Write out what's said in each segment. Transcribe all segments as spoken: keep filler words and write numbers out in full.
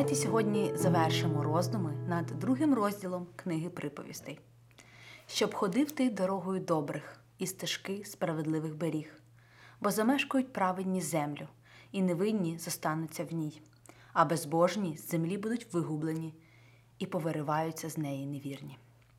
Давайте сьогодні завершимо роздуми над другим розділом книги приповістей. «Щоб ходив ти дорогою добрих, і стежки справедливих беріг, бо замешкають праведні землю, і невинні зостануться в ній, а безбожні з землі будуть вигублені, і повириваються з неї невірні».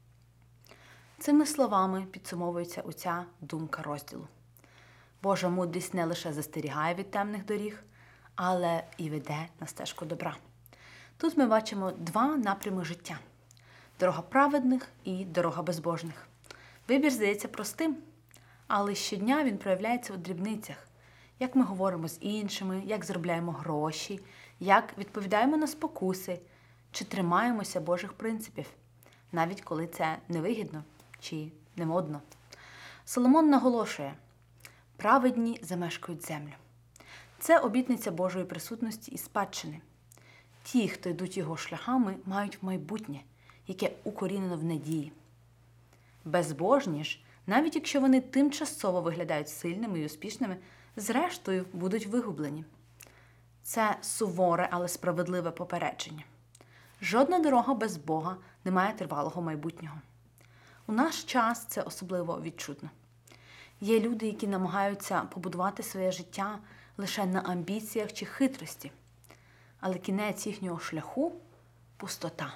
Цими словами підсумовується оця думка розділу. Божа мудрість не лише застерігає від темних доріг, але і веде на стежку добра. Тут ми бачимо два напрями життя – дорога праведних і дорога безбожних. Вибір здається простим, але щодня він проявляється у дрібницях. Як ми говоримо з іншими, як заробляємо гроші, як відповідаємо на спокуси, чи тримаємося Божих принципів, навіть коли це невигідно чи немодно. Соломон наголошує – праведні замешкають землю. Це обітниця Божої присутності і спадщини. Ті, хто йдуть його шляхами, мають майбутнє, яке укорінено в надії. Безбожні ж, навіть якщо вони тимчасово виглядають сильними і успішними, зрештою будуть вигублені. Це суворе, але справедливе попередження. Жодна дорога без Бога не має тривалого майбутнього. У наш час це особливо відчутно. Є люди, які намагаються побудувати своє життя лише на амбіціях чи хитрості, але кінець їхнього шляху – пустота.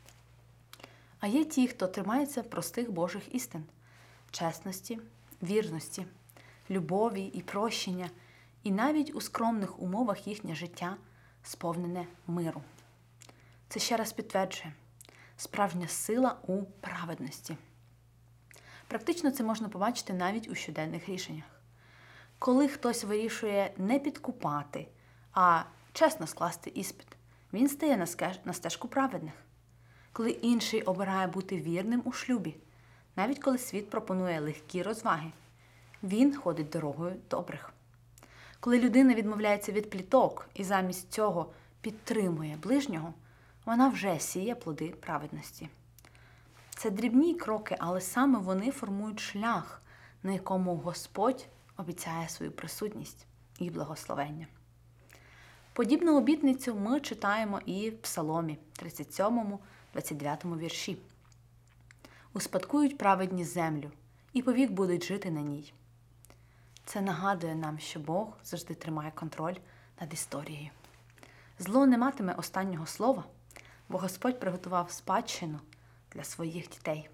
А є ті, хто тримається простих Божих істин – чесності, вірності, любові і прощення, і навіть у скромних умовах їхнє життя сповнене миру. Це ще раз підтверджує – справжня сила у праведності. Практично це можна побачити навіть у щоденних рішеннях. Коли хтось вирішує не підкупати, а чесно скласти іспит, він стає на стежку праведних. Коли інший обирає бути вірним у шлюбі, навіть коли світ пропонує легкі розваги, він ходить дорогою добрих. Коли людина відмовляється від пліток і замість цього підтримує ближнього, вона вже сіє плоди праведності. Це дрібні кроки, але саме вони формують шлях, на якому Господь обіцяє свою присутність і благословення. Подібну обітницю ми читаємо і в Псаломі тридцять сьомому, двадцять дев'ятому вірші. «Успадкують праведні землю, і повік будуть жити на ній». Це нагадує нам, що Бог завжди тримає контроль над історією. Зло не матиме останнього слова, бо Господь приготував спадщину для своїх дітей.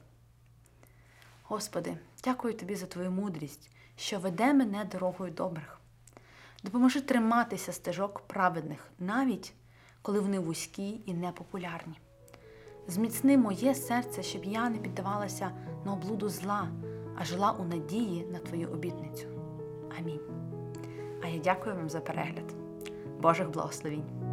Господи, дякую Тобі за Твою мудрість, що веде мене дорогою добрих. Допоможи триматися стежок праведних, навіть коли вони вузькі і непопулярні. Зміцни моє серце, щоб я не піддавалася на облуду зла, а жила у надії на Твою обітницю. Амінь. А я дякую вам за перегляд. Божих благословінь!